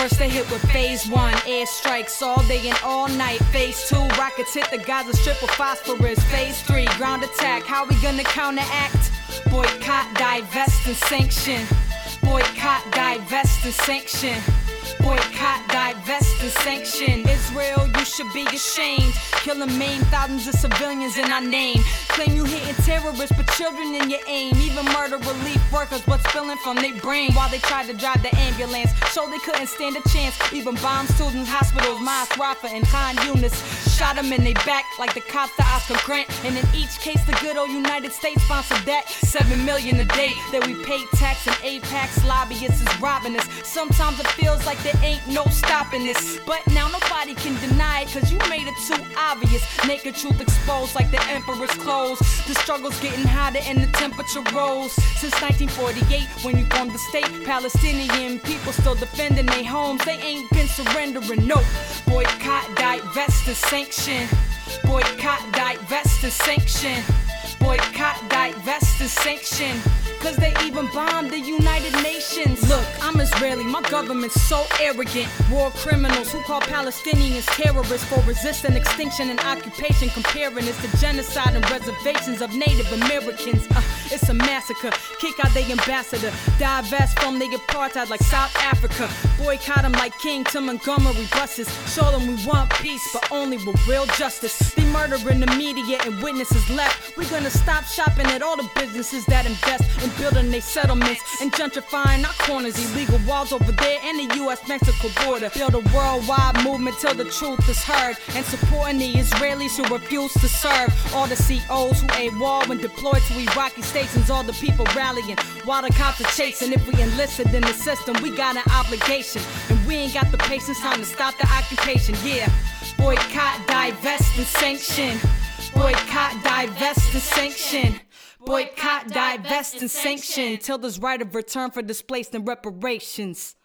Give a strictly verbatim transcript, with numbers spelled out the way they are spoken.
First they hit with phase one, airstrikes all day and all night. Phase two, rockets hit the Gaza Strip with phosphorus. Phase three, ground attack, how we gonna counteract? Boycott, divest, and sanction. Boycott, divest, and sanction. Boycott, divest, and sanction. Israel, you should be ashamed. Kill and maim thousands of civilians in our name. Claim you hitting terrorists, but children in your aim. Even murder relief workers, what's spilling from their brain while they tried to drive the ambulance. So they couldn't stand a chance. Even bomb students, hospitals, Mas Rafa and Khan Yunis. Shot them in their back like the cops to Oscar Grant. And in each case, the good old United States sponsored that. Seven million a day that we pay tax and Apex lobbyists is robbing us. Sometimes it feels like there ain't no stopping this. But now nobody can deny it, cause you made it too obvious. Naked truth exposed like the emperor's clothes. The struggle's getting hotter and the temperature rose. Since nineteen forty-eight, when you formed the state, Palestinian people still defending their homes. They ain't been surrendering, no. Boycott, divest, and sanction. Boycott, divest, and sanction. Boycott, divest, and sanction. Cause they even bombed the United Nations. Look, I'm Israeli, my government's so arrogant. War criminals who call Palestinians terrorists for resisting extinction and occupation, comparing this to genocide and reservations of Native Americans. Uh, it's a massacre. Kick out their ambassador. Divest from the apartheid like South Africa. Boycott them like King to Montgomery buses. Show them we want peace, but only with real justice. They murdering the media and witnesses left. We're gonna stop shopping at all the businesses that invest in building their settlements and gentrifying our corners. Illegal walls over there and the U S Mexico border. Build a worldwide movement till the truth is heard. And supporting the Israelis who refuse to serve. All the C Os who AWOL when deployed to Iraqi stations. All the people rallying while the cops are chasing. If we enlisted in the system, we got an obligation. And we ain't got the patience, time to stop the occupation. Yeah, boycott, divest, and sanction. Boycott, divest, and sanction. Boycott, divest, and sanction till there's right of return for displaced and reparations.